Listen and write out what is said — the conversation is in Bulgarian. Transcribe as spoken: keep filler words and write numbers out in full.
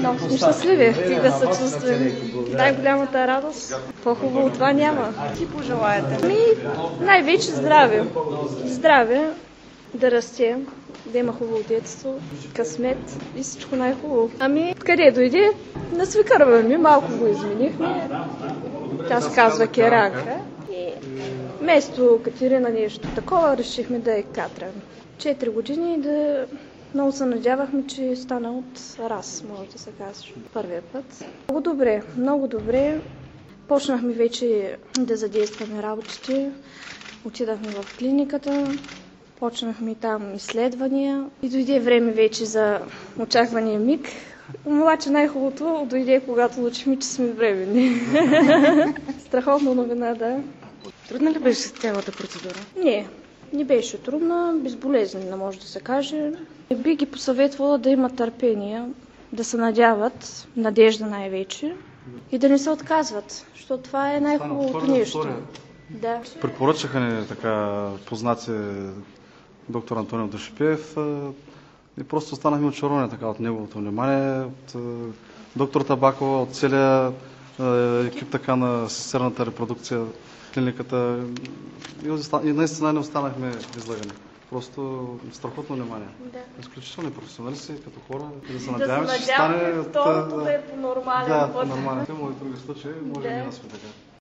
Много сме щастливи, стига съчувствени. Най-голямата радост. По-хубаво от това няма. Ти пожелаете? Ми, най-вече здраве. Здраве, да расте, да има хубаво детство, късмет и всичко най-хубаво. Ами, къде дойде? На свекърва ми, малко го изменихме. Тя се казва Керанка. И вместо Катерина нещо такова, решихме да е Катря. Четири години и да... Много се надявахме, че стана от раз, може да се каже, първия път. Много добре, много добре. Почнахме вече да задействаме работите. Отидахме в клиниката, почнахме там изследвания и дойде време вече за очаквания миг. Обаче най-хубавото дойде, когато научихме, че сме бременни. Страхотна новина, да. Трудна ли беше цялата процедура? Не, не беше трудна, безболезнена, може да се каже. Би ги посъветвала да имат търпение, да се надяват, надежда най-вече и да не се отказват, защото това е най-хубавото нещо. Да. Препоръчаха ни така познати доктор Антонио Дашипеев и просто останахме очаровани така от неговото внимание, от доктор Табакова, от целия екип така на сестерната репродукция, клиниката и наистина не останахме излагани. Просто страхотно внимание. Да. Изключителни професионалисти, като хора. Да се Да надяваме, се че ще стане... второто да е по нормален да, път. по нормален. В други случаи може да. и ние сме така.